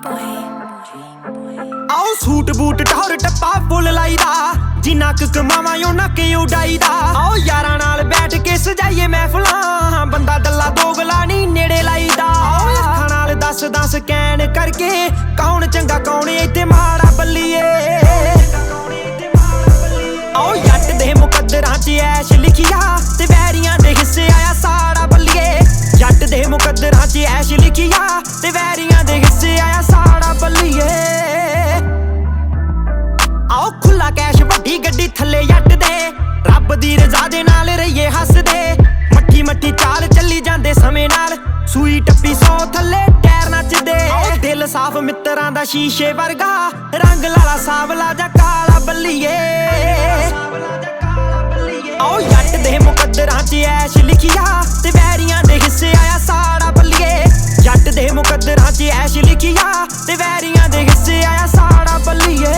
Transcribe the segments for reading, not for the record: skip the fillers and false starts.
आओ suit boot टौर टप्पा फुल लाईदा जिन्ना क कमावा उन्ना के उडाईदा आओ यारां नाल बैठ के सजाइए महफिलां बंदा दल्ला दोगला नी नेड़े लाईदा आओ अखां नाल दस कैन करके कौन चंगा कौन इत्थे माड़ा बल्लीए आओ जट दे मुकद्दरां च ऐश लिखिया ते वैरियां दे हिस्से आया साड़ा बल्लीए जट दे मुकद्दरां च ऐश लिखिया ते वैरियां दे हिस्से आया साड़ा बल्लीए आओ खुला कैश वड्डी गड्डी थल्ले जट दे रब दी रज़ा दे नाल रहिए हसदे मट्ठी मट्ठी चाल चली जांदे समय नाल सूई टप्पी 100 थल्ले टैर नचदे दिल साफ मित्तरां दा शीशे वर्गा रंग लाला सावला जा काला बल्लीए आओ जट दे मुकद्दरां च ऐश लिखिया ते वैरियां दे हिस्से आया साड़ा बल्लीए जट दे मुकद्दरां च ऐश लिखिया ते वैरियां दे हिस्से आया साड़ा बल्लीए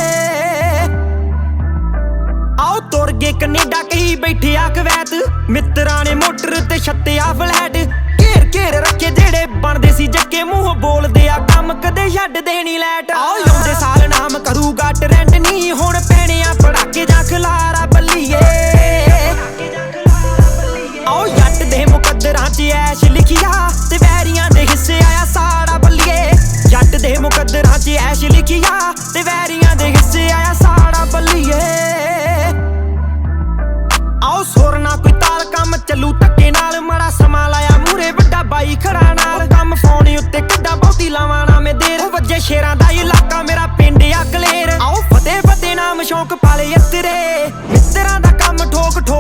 आओ तुर गए कनेडा कही बैठे आ कवैत मित्तरां ने मोटर ते छत्तिया फ्लैट घेर रखे जेड़े बनदे सी जक्के मूंह बोलदे आ कम कदे छड्डदे नी लैट आओ लौंदे साल नाम करूगा ट्रेंड नी हुण पैणे आ पड़ाके जां खलारा बल्लीए आओ जट दे मुकद्दरां च ऐश लिखिया ते वैरियां दे हिस्से आया साड़ा बल्लीए जट दे मुकद्दरां च ऐश लिखिया ते वैरियां दे हिस्से आया साड़ा बल्लीए आओ सुर ना कोई ताल कम चलू धक्के नाल माड़ा समा लाया मूरे वड्डा बाई खड़ा नाल कम फोन उत्ते किड्डा बहुती लावां ना मैं देर वज्जे शेरां दा इलाका मेरा पिंड आ कलेर आओ फतेह नाम शौक पाले यत्तरे मित्तरां दा कम ठोक